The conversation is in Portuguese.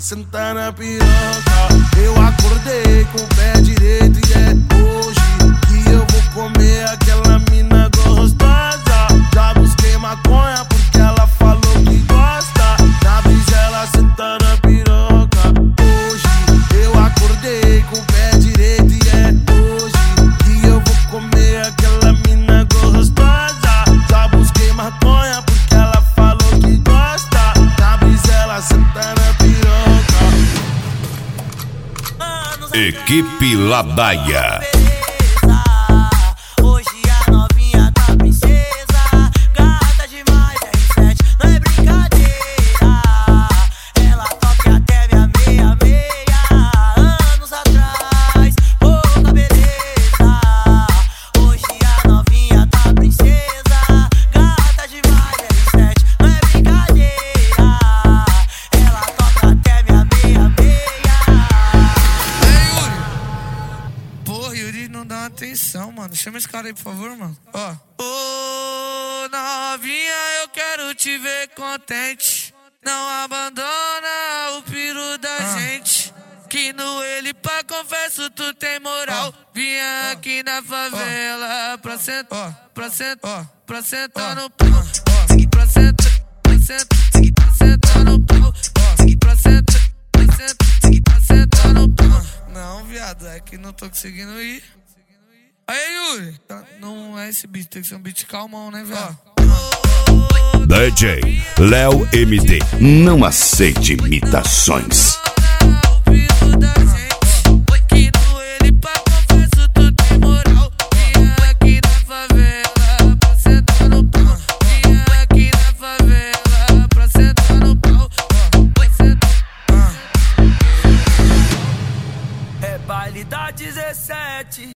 senta na piroca. Eu acordei com o pé direito e é hoje que eu vou comer aquela mina gostosa. Já busquei maconha porque ela falou que gosta. Na brisa ela senta na piroca. Hoje eu acordei com o pé direito e é hoje que eu vou comer aquela mina gostosa. Já busquei maconha porque ela falou que gosta. Na brisa ela senta na piroca. Equipe Ladaia. Não dá atenção, mano. Chama esse cara aí, por favor, mano. Ó. Ô, novinha, eu quero te ver contente. Não abandona o piru da gente. Que no ele pá, confesso, tu tem moral. Vinha aqui na favela pra sentar, pra sentar no pau. Pra sentar no pau. Pra sentar no pau. Não, viado, é que não tô conseguindo ir. Aí, Yuri, não é esse beat, tem que ser um beat calmão, né, velho? DJ Léo MD, não aceite imitações. É baile da 17.